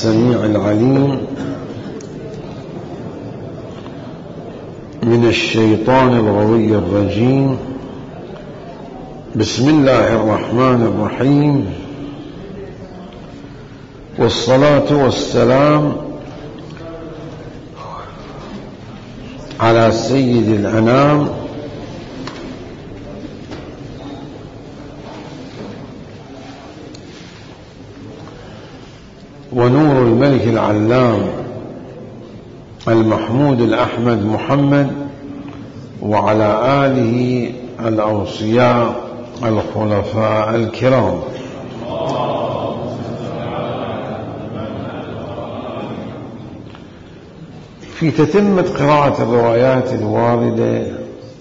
السميع العليم من الشيطان الغوي الرجيم. بسم الله الرحمن الرحيم، والصلاة والسلام على سيد الأنام ونور الملك العلام المحمود الأحمد محمد، وعلى آله الأوصياء الخلفاء الكرام. في تتمة قراءة الروايات الواردة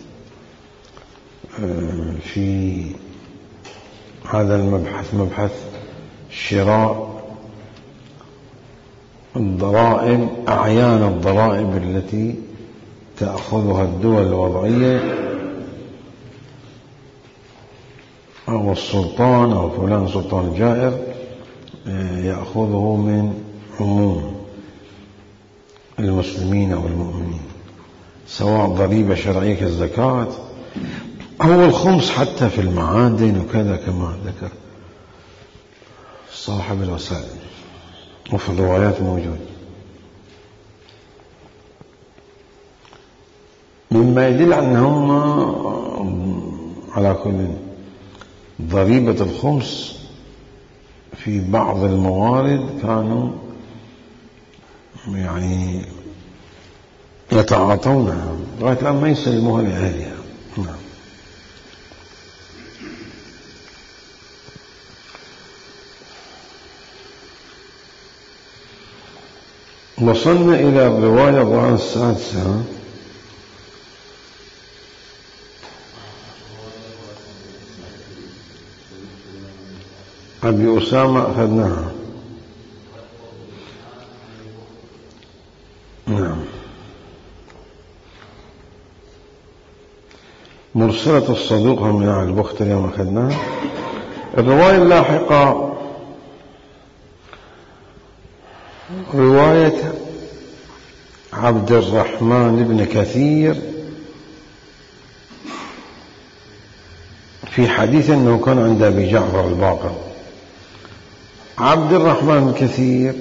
في هذا المبحث، مبحث شراء الضرائب، أعيان الضرائب التي تأخذها الدول الوضعية أو السلطان أو فلان سلطان جائر يأخذه من عموم المسلمين أو المؤمنين، سواء ضريبة شرعية كالزكاة أو الخمس حتى في المعادن وكذا، كما ذكر صاحب الوسائل وفي الروايات موجود. مما يدل على أنهم على كل ضريبة الخمس في بعض الموارد كانوا يعني يتعاطونها لغاية الآن ما يسلموها لأهلها. وصلنا إلى الرواية الرابعة السادسة. أبي أسامة أخذناها. نعم. مرسلة الصدوق من البختري ما أخذناها. الرواية اللاحقة رواية عبد الرحمن بن كثير في حديث أنه كان عند أبي جعفر الباقر. عبد الرحمن بن كثير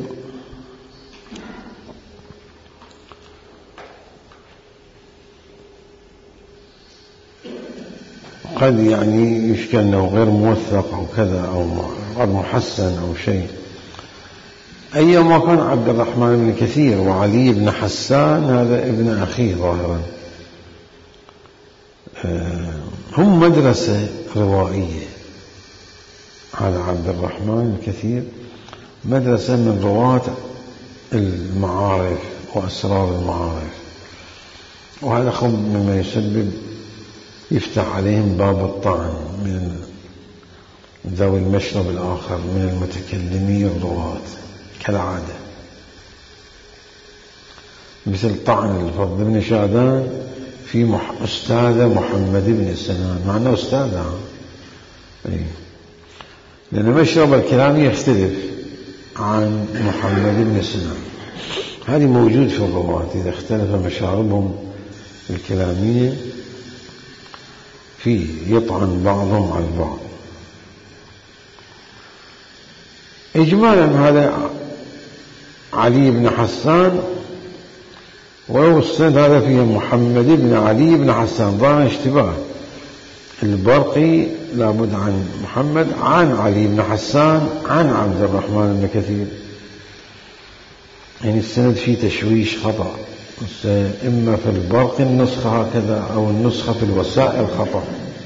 قد يعني يشكل أنه غير موثق أو كذا أو غير محسن أو شيء. أيما كان عبد الرحمن بن كثير وعلي بن حسان هذا ابن أخيه ظاهرا، هم مدرسة روائية. هذا عبد الرحمن بن كثير مدرسة من رواة المعارف وأسرار المعارف، وهذا خب مما يسبب يفتح عليهم باب الطعن من ذوي المشرب الآخر من المتكلمين الرواة كالعادة، مثل طعن الفضل بن شادان في أستاذ محمد بن سنان، مع أنه أستاذ لأن مشرب الكلام يختلف عن محمد بن سنان. هذه موجود في الرواة، إذا اختلف مشاربهم الكلامية فيه يطعن بعضهم على البعض. إجمالا هذا علي بن حسان، ولو السند هذا فيه محمد بن علي بن حسان، ظاهر اشتباه. البرقي لابد عن محمد عن علي بن حسان عن عبد الرحمن بن كثير، يعني السند فيه تشويش خطأ، إما في البرقي النسخة هكذا أو النسخة في الوسائل خطأ،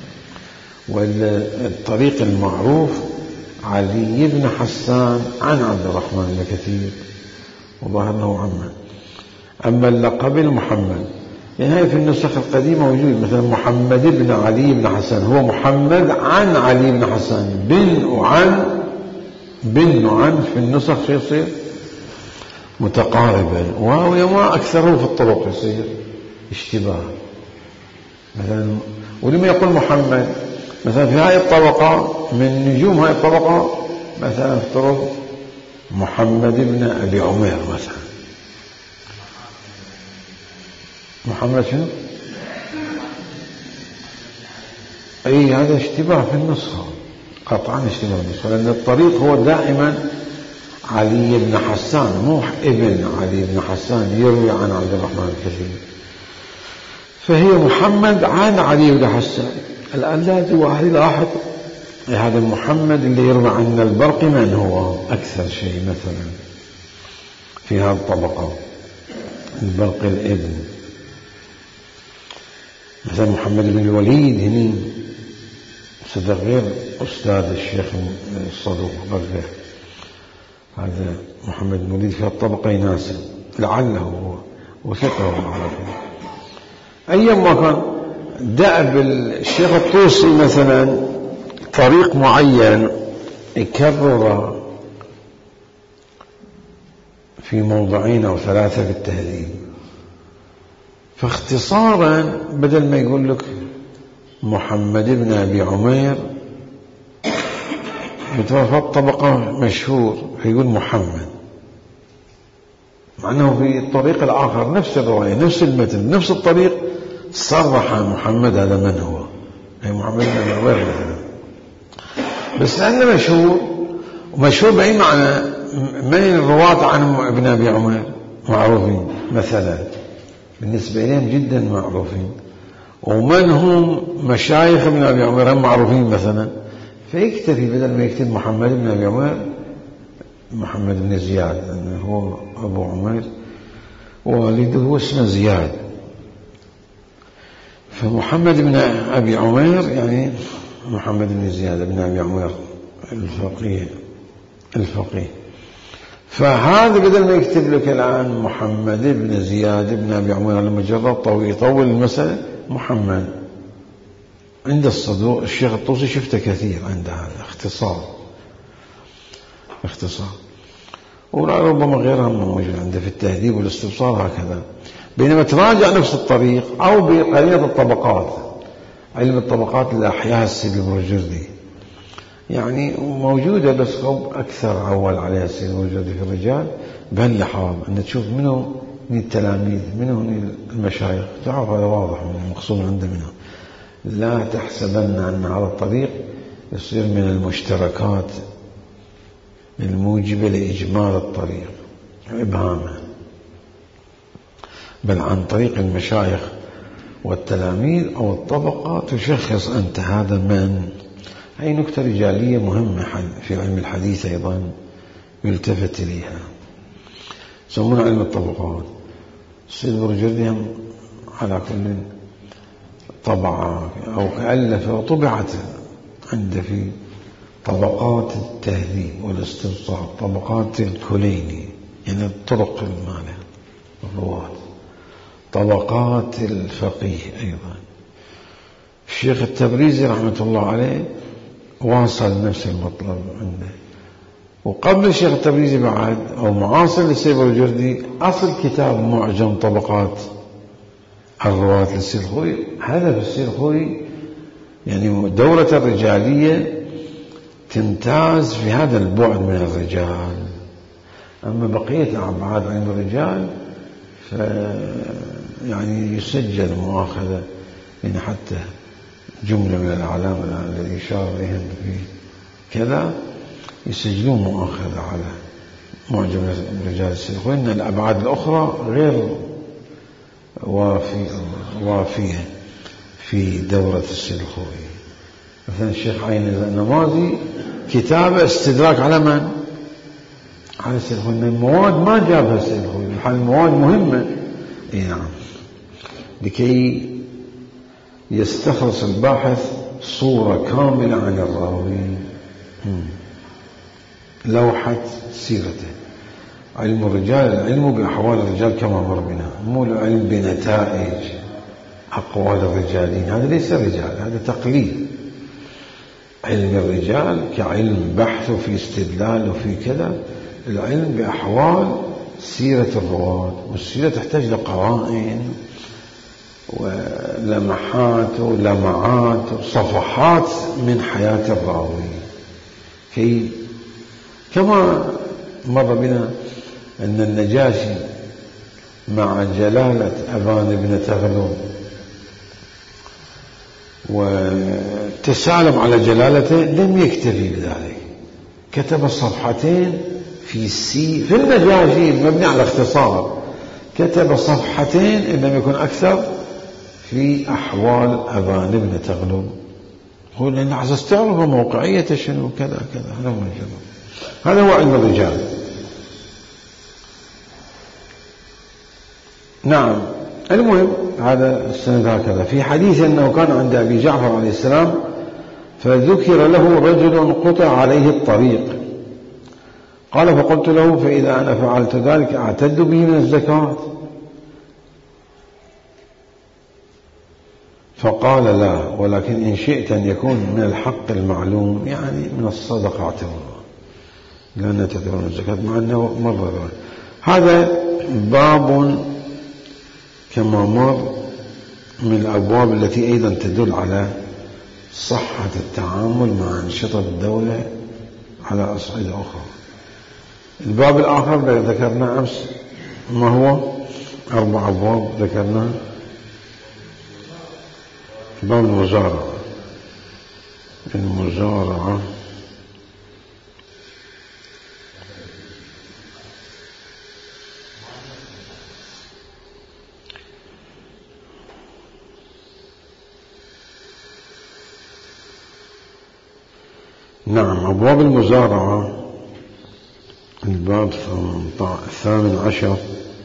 والطريق المعروف علي بن حسان عن عبد الرحمن بن كثير، وظاهر أنه عمه. أما اللقب محمد يعني هاي في النسخ القديمة موجود، مثلا محمد بن علي بن حسان هو محمد عن علي بن حسان، بن وعن في النسخ شو يصير متقاربا، وما أكثره في الطرق يصير اشتباه. مثلا ولما يقول محمد مثلا في هاي الطبقة من نجوم هاي الطبقة مثلا افترض محمد بن أبي عمير مثلا. محمد شنو؟ أي هذا اشتباه في النسخة، قطعا اشتباه في النسخة، لأن الطريق هو دائما علي بن حسان، مو ابن علي بن حسان يروي عن عبد الرحمن الكثير، فهي محمد عن علي بن حسان. الآن لازم واحد يلاحظ هذا محمد اللي يروي عن البرقي من هو أكثر شيء مثلا في هذه الطبقة، البرقي الابن مثلا محمد بن الوليد هني صدق غير أستاذ الشيخ الصدوق غير هذا محمد بن الوليد في الطبقة يناسب لعله هو وثقه معرفه. أيما كان دأب الشيخ الطوسي مثلا طريق معين يكرر في موضعين أو ثلاثة في التهذيب، فاختصارا بدل ما يقول لك محمد بن أبي عمير بتوفى الطبقة مشهور فيقول محمد، مع أنه في الطريق الآخر نفس الرواية نفس المتن نفس الطريق صرح محمد هذا من هو، أي محمد بن أبي عمير مثلا، بس لأنه مشهور، ومشهور بأي معنى من الرواة عن ابن أبي عمير معروفين مثلا بالنسبة إليهم جدا معروفين، ومن هم مشايخ ابن أبي عمير هم معروفين مثلا، فيكتفي بدل ما يكتب محمد بن أبي عمير محمد بن زياد، لأنه هو أبو عمير والده هو اسمه زياد، فمحمد بن أبي عمير يعني محمد بن زياد بن أبي عمير الفقيه. فهذا بدل ما يكتب لك الآن محمد بن زياد بن أبي عمير لمجرد يطول المسألة محمد، عند الصدوق الشيخ الطوسي شفته كثير عند هذا اختصار، وربما غيرها موجود عنده في التهذيب والاستبصار هكذا. بينما تراجع نفس الطريق أو بقرينة الطبقات، علم الطبقات اللي أحياها السيد البرجردي يعني موجودة، بس أكثر عول عليها السيد البرجردي في الرجال بهاللحاظ أن تشوف منه من التلاميذ منه المشايخ، تعرف هذا واضح من المقصود عنده منه. لا تحسبن أن هذا الطريق يصير من المشتركات الموجبة لإجمال الطريق وإبهامه، بل عن طريق المشايخ والتلاميذ أو الطبقة تشخص أنت هذا من. هي نكتة رجالية مهمة في علم الحديث أيضا يلتفت إليها، يسمونها علم الطبقات. السيد البرجردي على كل طبعة أو ألف وطبعت عنده في طبقات التهذيب والاستبصار، طبقات الكليني يعني الطرق المالية الرواة، طبقات الفقيه أيضا. الشيخ التبريزي رحمة الله عليه واصل نفس المطلب عنده، وقبل الشيخ التبريزي بعد أو معاصر للسيد البرجردي أصل كتاب معجم طبقات الرواة للسيد الخوئي. هدف السيد الخوئي يعني دورة الرجالية تمتاز في هذا البعد من الرجال، أما بقية أبعاد علم الرجال يعني يسجل مؤاخذة، يعني حتى جملة من الأعلام الذي يشار إليهم في كذا يسجلون مؤاخذة على معجم رجال السيد الخوئي، إن الأبعاد الأخرى غير وافية في دورة السيد الخوئي. مثلا الشيخ عين النمازي كتاب استدراك على من؟ على السيد الخوئي، المواد ما جابها السيد الخوئي، الحال المواد مهمة نعم لكي يستخلص الباحث صورة كاملة عن الراوي، لوحة سيرته. علم الرجال العلم بأحوال الرجال كما مر بنا، مو العلم بنتائج أقوال الرجالين، هذا ليس رجال، هذا تقليد. علم الرجال كعلم بحث وفي استدلال وفي كذا، العلم بأحوال سيرة الرواة، والسيرة تحتاج لقرائن ولمحات ولمعات وصفحات من حياة الراوي، كما مر بنا أن النجاشي مع جلالة أبان بن تغلب وتسالم على جلالته لم يكتفي بذلك، كتب صفحتين في النجاشي مبني على اختصار، كتب صفحتين إن لم يكن أكثر في أحوال أبان بن تغلب. هو لأن عايز تعرف موقعية شنو كذا كذا. هذا هو علم الرجال. نعم. المهم هذا السند هكذا. في حديث أنه كان عند أبي جعفر عليه السلام فذكر له رجل قطع عليه الطريق، قال فقلت له فإذا أنا فعلت ذلك أعتد به من الزكاة؟ فقال لا، ولكن إن شئت أن يكون من الحق المعلوم، يعني من الصدقة اعتبرها، لأن تعتبر من الزكاة، مع أنه مر ذلك. هذا باب كما مر من الأبواب التي أيضا تدل على صحة التعامل مع أنشطة الدولة على أصعدة أخرى. الباب الآخر ذكرنا أمس، ما هو 4 أبواب ذكرنا. باب المزارعة نعم. أبواب المزارعة الباب 18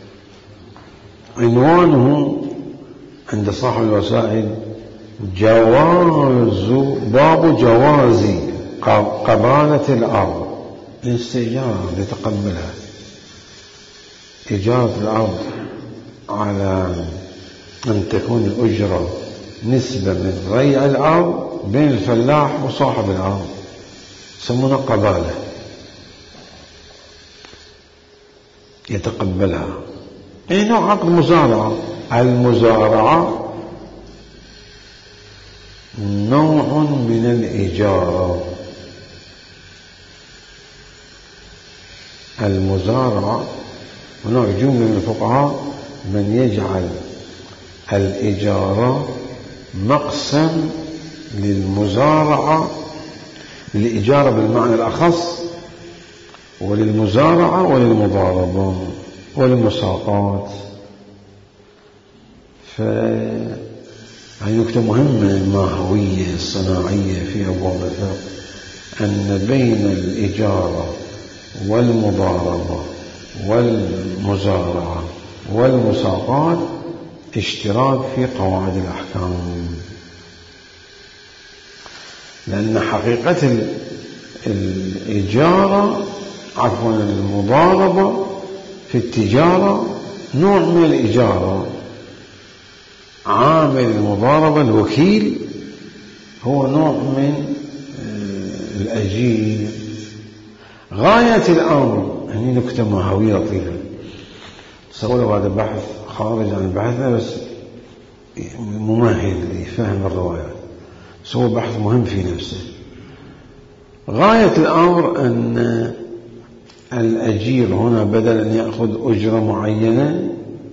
عنوانه عند صاحب الوسائل باب جواز قبالة الأرض، الاستئجار لتقبلها، إيجار الأرض على أن تكون الأجرة نسبة من ريع الأرض بين الفلاح وصاحب الأرض، يسمونها قبالة، يتقبلها. أي نوع عقد مزارعة. المزارعة نوع من الإجارة. المزارعة، ونوع جملة من الفقهاء من يجعل الإجارة مقسم للمزارعة، للإجارة بالمعنى الأخص، وللمزارعة وللمضاربة وللمساقات. هذه نكتة مهمة ماهوية صناعية في أبواب الفقه، أن بين الإجارة والمضاربة والمزارعة والمساقات اشتراك في قواعد الأحكام، لأن حقيقة الإجارة المضاربة في التجارة نوع من الإجارة. عامل المضاربة الوكيل هو نوع من الأجير. غاية الأمر، هني نكتة ماهوية لطيفة، سووا هذا بحث خارج عن بحثنا بس ممهد لفهم الروايات، سووا بحث مهم في نفسه. غاية الأمر أن الأجير هنا بدل أن يأخذ أجرة معينة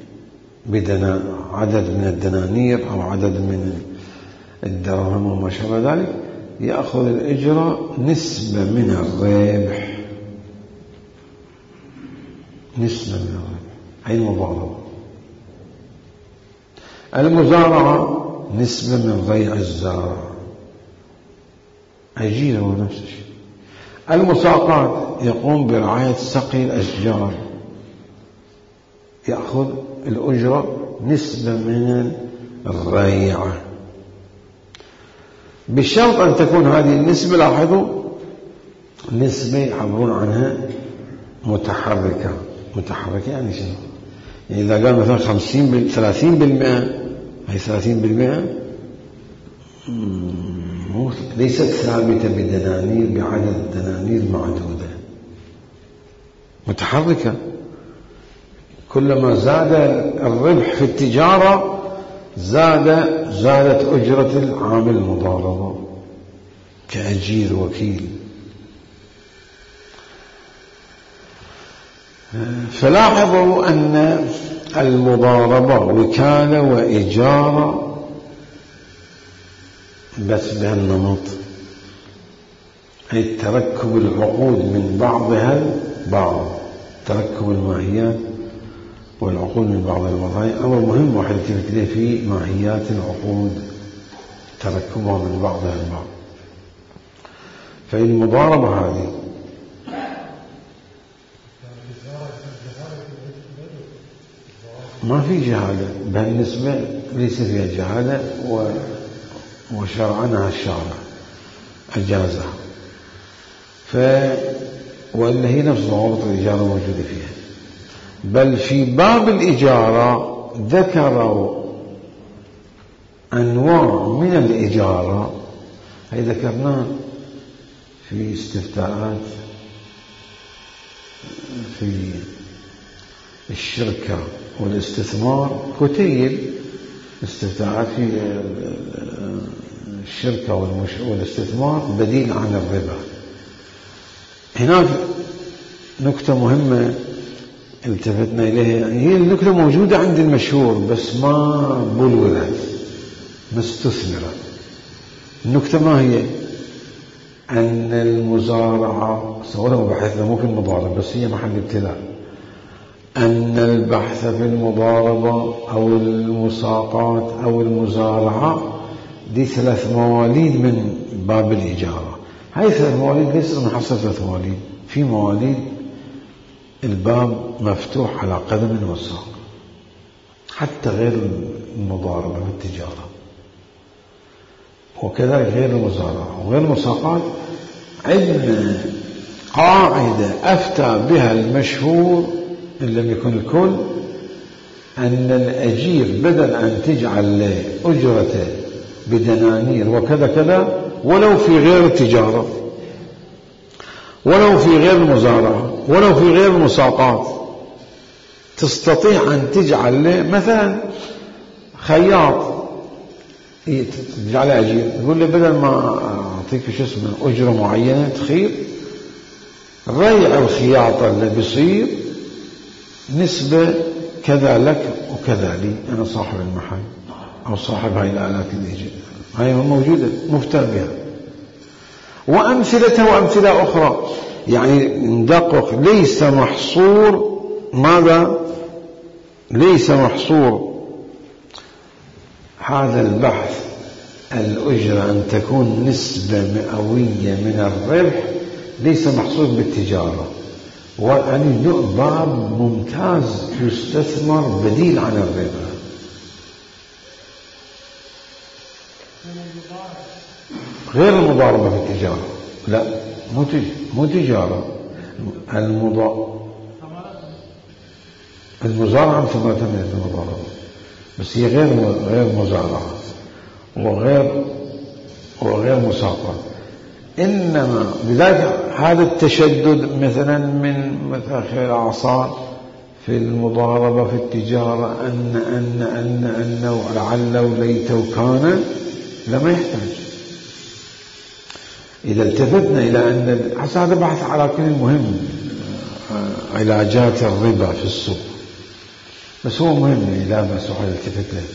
عدد من الدنانير أو عدد من الدراهم وما شابه ذلك، يأخذ الأجرة نسبة من الربح، نسبة من الربح، أي المضاربة. المزارعة نسبة من ريع الزارع، أجير هو نفس الشيء. المساقات يقوم برعاية سقي الأشجار، يأخذ الأجرة نسبة من الريع، بشرط أن تكون هذه النسبة، لاحظوا، نسبة يعبرون عنها متحركة. متحركة يعني شنو؟ يعني إذا قال مثلا 30%، هي 30% ليست ثابتة بدنانير، بعدد دنانير معدودة، متحركة. كلما زاد الربح في التجارة زادت أجرة العامل المضاربة كأجير وكيل. فلاحظوا أن المضاربة وكالة وإجارة بس بهالنمط، أي تركب العقود من بعضها البعض، تركب الماهيات والعقود من بعضها البعض. هذا أمر مهم واحد يلتفت إليه في ماهيات العقود، تركبها من بعضها البعض. فالمضاربة هذه ما في جهالة بالنسبة، ليس فيها جهالة، وشرعنها الشارع أجازها، وإلا هي نفس ضوابط الإجارة موجودة فيها. بل في باب الإجارة ذكروا أنواع من الإجارة، هي ذكرناه في استفتاءات في الشركة والاستثمار، كتيب استفتاءات في الشركة والاستثمار بديل عن الربا. هناك نكتة مهمة التفتنا إليها، هي النكتة موجودة عند المشهور بس ما بلورت، ما استثمرت. النكتة ما هي؟ أن المزارعة سواء بحثنا مو في المضاربة بس هي محل ابتلاء، أن البحث في المضاربة أو المساقات أو المزارعة دي 3 مواليد من باب الإجارة. هاي 3 مواليد ليس محصل 3 مواليد، في مواليد الباب مفتوح على قدم وساق، حتى غير المضاربة بالتجارة، وكذلك غير المزارعة وغير المساقات. عندنا قاعدة أفتى بها المشهور إن لم يكن الكل، أن الأجير بدل أن تجعل له أجرته بدنانير وكذا كذا، ولو في غير التجارة، ولو في غير المزارعة، ولو في غير المساقات، تستطيع أن تجعل له مثلا خياط تجعله أجير، تقول له بدل ما أعطيك أجرة معينة تخير ريع الخياطة اللي بيصير نسبة كذا لك وكذا لي، أنا صاحب المحل أو صاحب هاي الآلات اللي هاي موجودة مفتى بها. وأمثلتها وأمثلة أخرى، يعني ندقق، ليس محصور ماذا؟ ليس محصور هذا البحث الأجرة أن تكون نسبة مئوية من الربح، ليس محصور بالتجارة، وأن باب ممتاز يستثمر بديل عن الربا. غير المضاربة في التجارة، لا مو تجارة، المزارعة ثمرة من المضاربة، بس هي غير مزارعة وغير مساقة. إنما بذلك هذا التشدد مثلا من متأخر الأعصار في المضاربة في التجارة، أن ولعل وليت وكان، لما يحتاج. إذا التفتنا إلى أن هذا بحث على كل مهم، علاجات الربا في السوق، بس هو مهم لا بأس على التفت له،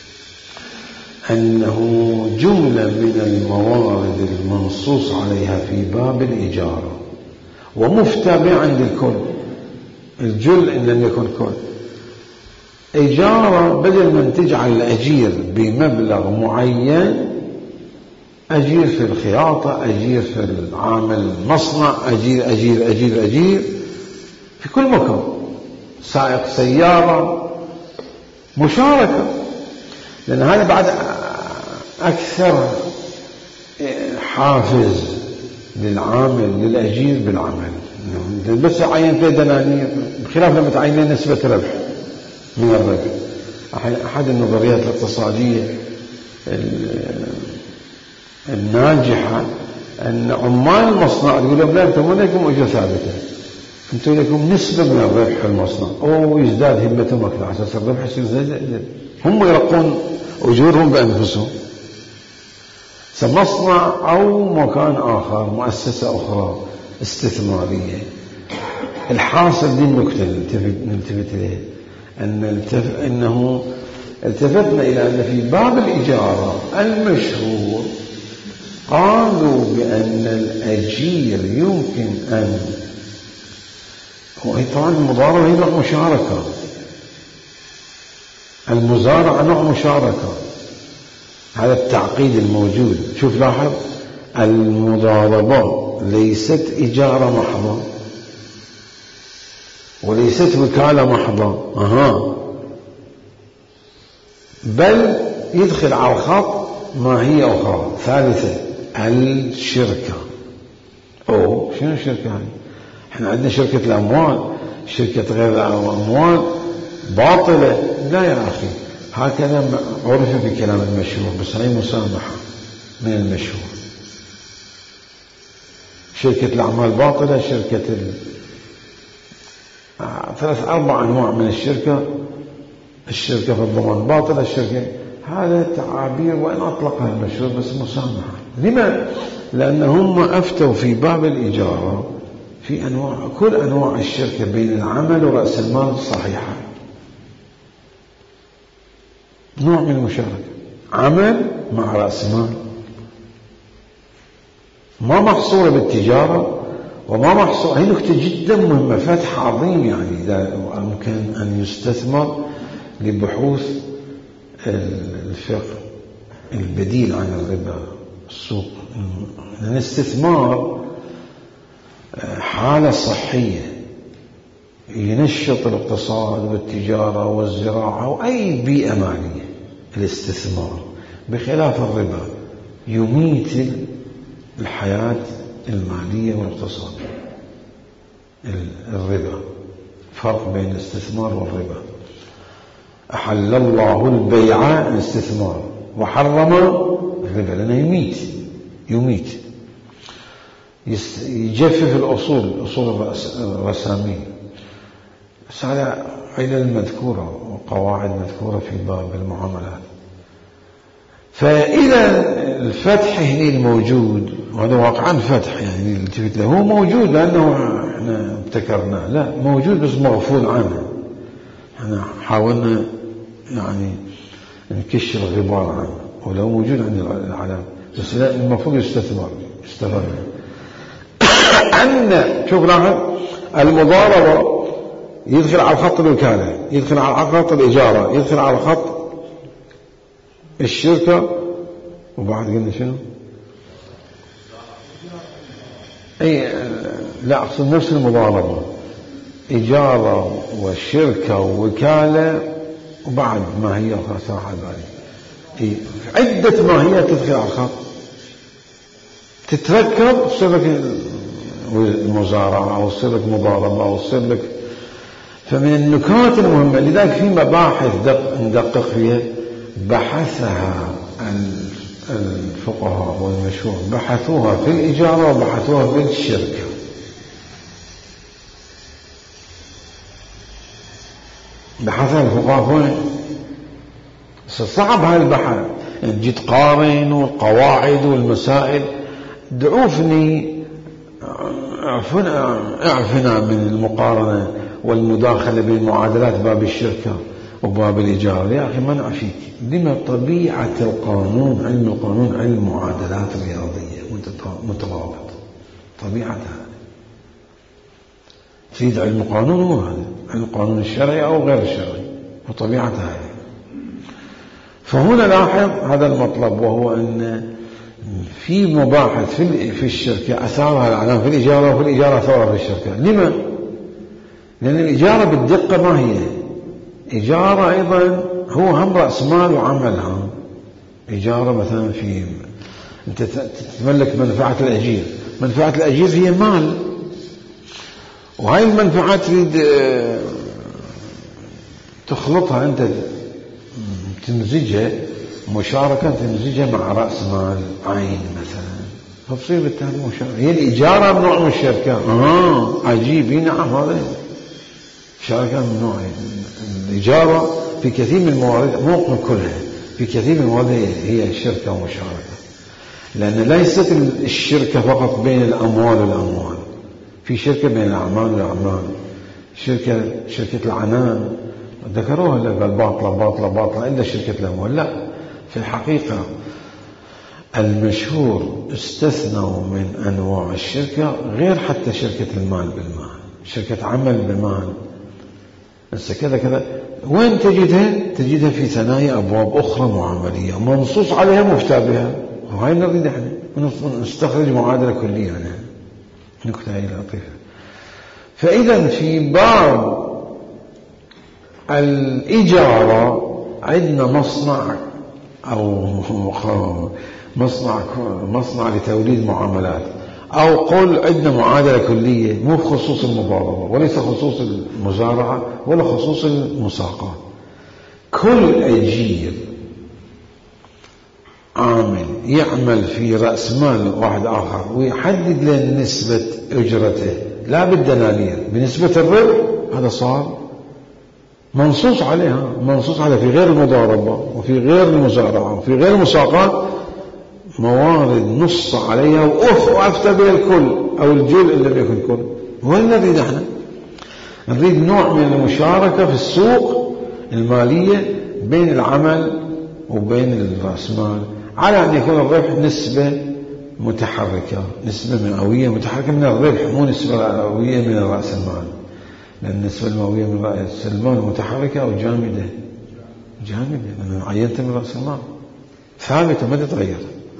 أنه جملة من الموارد المنصوص عليها في باب الإجارة ومفتى به عند الكل، الجل إن لم يكن كل. إجارة بدل من تجعل الأجير بمبلغ معين، أجير في الخياطة، أجير في العامل مصنع، أجير أجير أجير أجير في كل مكان، سائق سيارة، مشاركة، لأن هذا بعد أكثر حافز للعامل للأجير بالعمل. بس عين في دنانير، بخلاف لما تعين نسبة ربح من الربح. أحد النظريات الاقتصادية الناجحة أن عمال المصنع يقول لهم لا، أنتم لكم أجرة ثابتة، أنتم لكم نسبة من الربح في المصنع، أو يزداد همتهم أكثر على أساس الربح يصير زيادة، هم يرقون أجورهم بأنفسهم، مصنع أو مكان آخر، مؤسسة أخرى استثمارية. الحاصل دي النكتة نلتفت إليها أنه التفتنا إلى أن في باب الإجارة المشهور قالوا بأن الأجير يمكن أن وهي طبعا المضاربة هي نوع مشاركة، المزارعة نوع مشاركة، هذا التعقيد الموجود. شوف لاحظ، المضاربة ليست إجارة محضة وليست وكالة محضة، بل يدخل على الخط ماهية أخرى ثالثة، الشركة. شنو الشركة هذه؟ احنا عندنا شركة الأموال، شركة غير الأموال باطلة. لا يا أخي، هكذا عرف في كلام المشهور، بس هي مسامحة من المشهور. شركة الأعمال باطلة، شركة 3-4 أنواع من الشركة في الضمان باطلة، الشركة، هذا تعابير وإن أطلقها المشهور بس مسامحة. لما؟ لأنهم أفتوا في باب الإجارة في أنواع، كل أنواع الشركة بين العمل ورأس المال صحيحة، نوع من المشاركة، عمل مع رأس مال، ما محصورة بالتجارة وما محصورة. هي نكتة جدا مهمة، فتح عظيم يعني، إذا ممكن أن يستثمر لبحوث الفقه البديل عن الربا السوق. الاستثمار حالة صحية ينشط الاقتصاد والتجارة والزراعة وأي بيئة مالية. الاستثمار بخلاف الربا يميت الحياة المالية والاقتصادية. الربا، فرق بين الاستثمار والربا. أحل الله البيع الاستثمار وحرم الربا لأنه يميت يجفف أصول الرسامية. بس على علل مذكورة وقواعد مذكورة في باب المعاملات. فإذا الفتح هنا الموجود، وهذا واقعا فتح يعني التفت له، هو موجود لأنه احنا ابتكرناه، لا موجود بس مغفول عنه. احنا حاولنا يعني نكش الغبار عنه، ولو موجود عند العالم بس لا، المفروض يستثمر أن شوف لاحظ، المضاربة يدخل على خط الوكالة، يدخل على خط الإجارة، يدخل على خط الشركة، وبعد قلنا شنو؟ لا أقصد نفس المضاربة، إجارة وشركة ووكالة، وبعد ما هي صراحة بالي عدة ماهيات تدخل على الخط، تتركب تصير لك المزارعة أو تصير لك مضاربة أو تصير لك. فمن النكات المهمة، لذلك في مباحث ندقق فيها، بحثها الفقهاء والمشهور، بحثوها في الإجارة وبحثوها في الشركة. بحثها الفقهاء وين؟ صعب هذا البحث، يعني جيت قارن والقواعد والمسائل، دعوفني اعفنا من المقارنة والمداخلة بين معادلات باب الشركة وباب الإجارة. يا أخي ما نعفيك، لما طبيعة القانون، علم القانون علم معادلات رياضية مترابط، طبيعتها. تريد علم القانون هو هذا، علم القانون الشرعي أو غير الشرعي، وطبيعتها هذه. فهنا لاحظ هذا المطلب، وهو أن في مباحث في الشركة أثارها الإعلام في الإجارة، وفي الإجارة أثارها في الشركة. لما؟ لأن الإجارة بالدقة ما هي إجارة، أيضا هو هم رأس مال وعملها. إجارة مثلا في أنت تتملك منفعة الأجير، منفعة الأجير هي مال، وهاي المنفعة تريد تخلطها أنت، تمزجها مشاركة، تمزجها مع رأس مال عين مثلا، فتصير بالتالي مشاركة. هي الإجارة من نوع من الشركة. عجيب. نعم، هذا شركة من نوع. الإجارة في كثير من الموارد، مو كلها، في كثير من الموارد هي شركة ومشاركة، لأن ليست الشركة فقط بين الأموال والأموال، في شركة بين الأعمال والأعمال، شركة العنان ذكروها لك باطلة إلا شركة الأموال. لا، في الحقيقة المشهور استثنوا من أنواع الشركة غير حتى شركة المال بالمال، شركة عمل بالمال بس كذا وين تجدها في ثنايا أبواب أخرى معاملية منصوص عليها مفتى بها، وهاي نريد احنا نستخرج معادلة كلية عنها. نكتة هاي لطيفة. فإذا في باب الإجارة عندنا مصنع أو مصنع لتوليد معاملات، أو قول عندنا معادلة كلية مو بخصوص المضاربة وليس خصوص المزارعة ولا خصوص المساقات. كل أجير عامل يعمل في رأس مال واحد آخر ويحدد له نسبة أجرته لا بالدنانير بنسبة الربح، هذا صار منصوص عليها في غير المضاربة وفي غير المزارعة وفي غير المساقات موارد نص عليها وأفتى بها الكل أو الجل إن لم يكن كل. وين نريد احنا؟ نريد نوع من المشاركة في السوق المالية بين العمل وبين الرأسمال، على أن يكون الربح نسبة متحركة، نسبة مئوية متحركة من الربح، مو نسبة مئوية من رأس المال، لأن النسبة المئوية من رأس المال متحركة أو جامدة، لأن عينت من رأس المال ثابتة ما تتغير.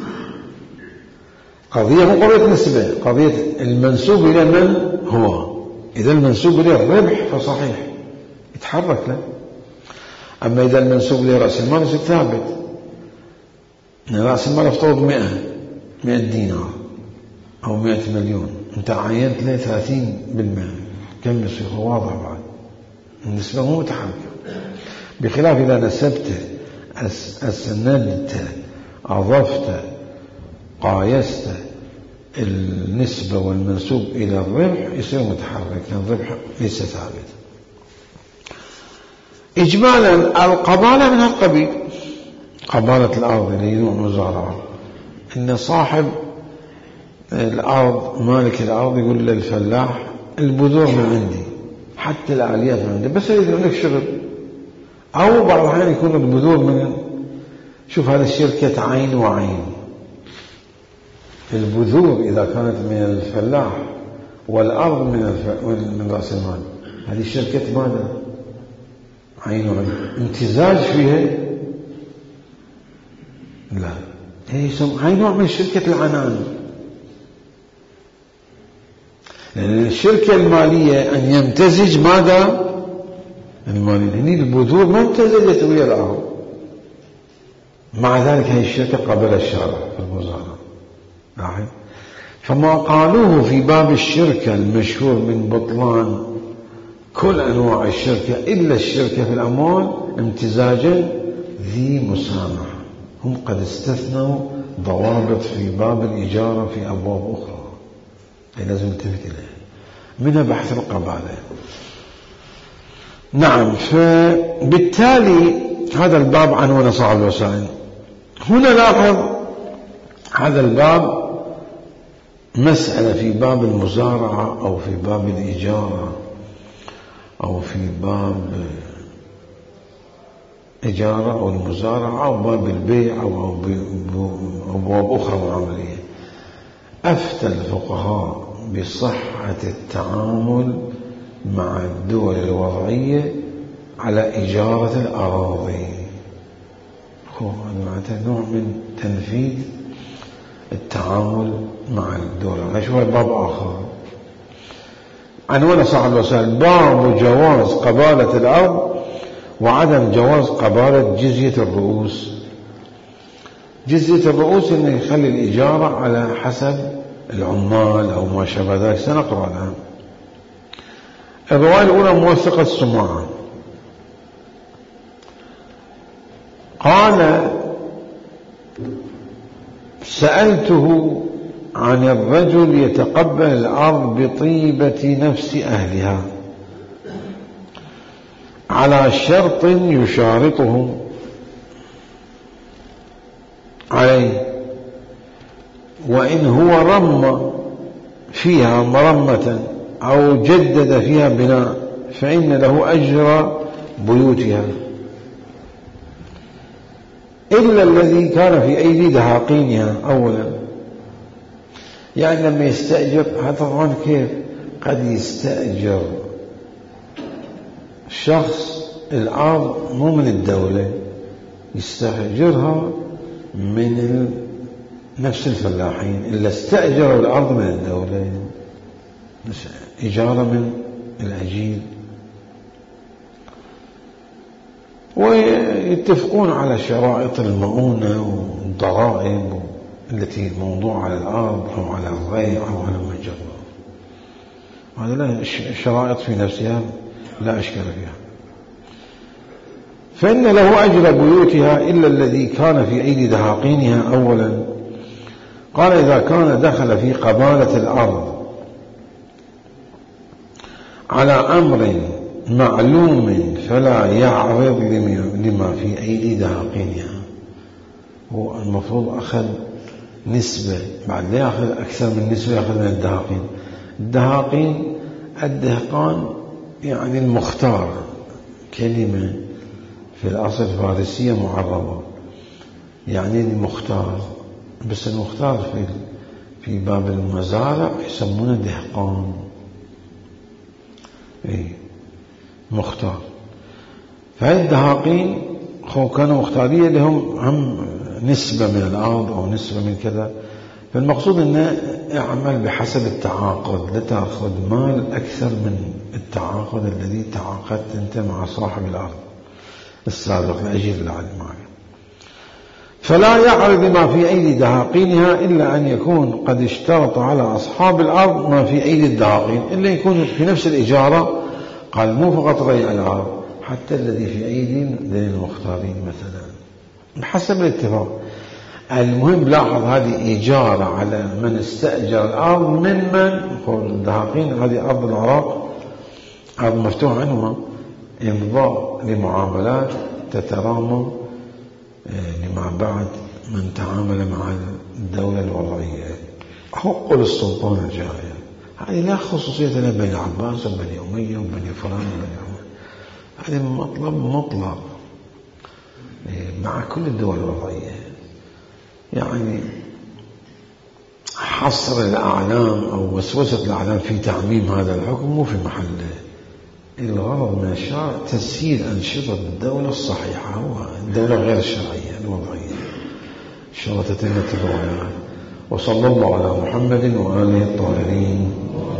قضية مو قضية نسبة، قضية المنسوب إلى من هو. إذا المنسوب إلى الربح فصحيح يتحرك له، أما إذا المنسوب إلى رأس المال يصير ثابت. رأس المال افترض 100 دينار أو 100 مليون، أنت عينت له 30%، كم يصير؟ واضح بعد النسبة مو متحركة. بخلاف إذا نسبته، أسندته، أضفته، قايسته النسبة والمنسوب إلى الربح يصير متحرك، لأن الربح ليس ثابت. إجمالا القبالة من هالقبيل، قبالة الأرض اللي نوع مزارعة، إن صاحب الأرض مالك الأرض يقول للفلاح البذور من عندي، حتى الآليات من عندي، بس إذا عندك شغل. أو بعض الأحيان يكون البذور من، شوف هذه الشركة عين وعين، البذور إذا كانت من الفلاح والأرض من رأس المال، هذه شركة ماذا؟ عين وعين. امتزاج فيها لا، هي نوع من شركة العنان. لأن الشركة المالية أن يمتزج ماذا؟ المالية. هني البذور ما امتزجت ويا الأرض، مع ذلك هذه الشركة قبل الشارع في المزارعة. فما قالوه في باب الشركة المشهور من بطلان كل أنواع الشركة إلا الشركة في الأموال امتزاجا ذي مسامحة، هم قد استثنوا ضوابط في باب الإجارة في أبواب أخرى لازم نلتفت إليها، منها بحث القبالة. نعم. فبالتالي هذا الباب عنوان صاحب الوسائل. هنا لاحظ هذا الباب مسألة في باب المزارعة أو في باب الإجارة أو في باب إجارة أو المزارعة أو باب البيع أو أبواب أخرى معاملية. أفتى الفقهاء بصحة التعامل مع الدول الوضعية على إجارة الأراضي. هذا نوع من تنفيذ التعامل مع الدول. هذا باب آخر عنوان صاحب الوسائل: باب جواز قبالة الأرض وعدم جواز قبالة جزية الرؤوس. جزية الرؤوس إنه يخلي الإجارة على حسب العمال أو ما شابه ذلك، سنقرأ الآن. الرواية الأولى موثقة السماعة، قال: سألته عن الرجل يتقبل الأرض بطيبة نفس أهلها على شرط يشارطهم عليه، وإن هو رم فيها مرمة أو جدد فيها بناء فإن له أجر بيوتها إلا الذي كان في أيدي دهاقينها أولا. يعني لما يستأجر هذا طبعا كيف قد يستأجر شخص الأرض مو من الدولة، يستأجرها من نفس الفلاحين اللي استأجروا الأرض من الدولة، إجارة من الأجير، ويتفقون على شرائط المؤونة والضرائب التي موضوعة على الأرض أو على الري أو على المجرة. هذا لا شرائط في نفسها لا أشكال فيها. فإن له أجر بيوتها إلا الذي كان في أيدي دهاقينها أولا. قال إذا كان دخل في قبالة الأرض على أمر معلوم فلا يعرض لما في أيدي دهاقينها. هو المفروض أخذ نسبة، بعد لا يأخذ أكثر من نسبة، يأخذ من الدهاقين. الدهاقين الدهقان يعني المختار، كلمة في الأصل الفارسية معربة يعني المختار، بس المختار في باب المزارع يسمونه دهقان، مختار. فهذه الدهاقين كانوا مختارية لهم هم نسبة من الأرض أو نسبة من كذا. فالمقصود أنه اعمل بحسب التعاقد، لا تأخذ مال أكثر من التعاقد الذي تعاقدت أنت مع صاحب الأرض السابق الأجير العالم معك. فلا يعرض ما في أيدي دهاقينها إلا أن يكون قد اشترط على أصحاب الأرض ما في أيدي الدهاقين، إلا يكون في نفس الإجارة. قال مو فقط ريع الأرض، حتى الذي في أيدي المختارين مثلا بحسب الاتفاق. المهم لاحظ هذه إجارة على من استأجر الأرض من يقول الدهاقين. هذه أرض العراق أرض مفتوحة عنها، إمضاء لمعاملات تترامى لما بعد من تعامل مع الدولة الوضعية. حق للسلطان الجائر، هذه لا خصوصية لنا بني العباس وبني أمية وبني فلان وبني عمر، هذا مطلب مطلق مع كل الدول الوضعية. يعني حصر الأعلام أو وسوسة الأعلام في تعميم هذا الحكم مو في محله. الغرض من الشرع تسهيل أنشطة الدولة الصحيحة والدولة غير الشرعية الوضعية. إن شاء الله تتم الروايات. وصلى الله على محمد وآله الطاهرين.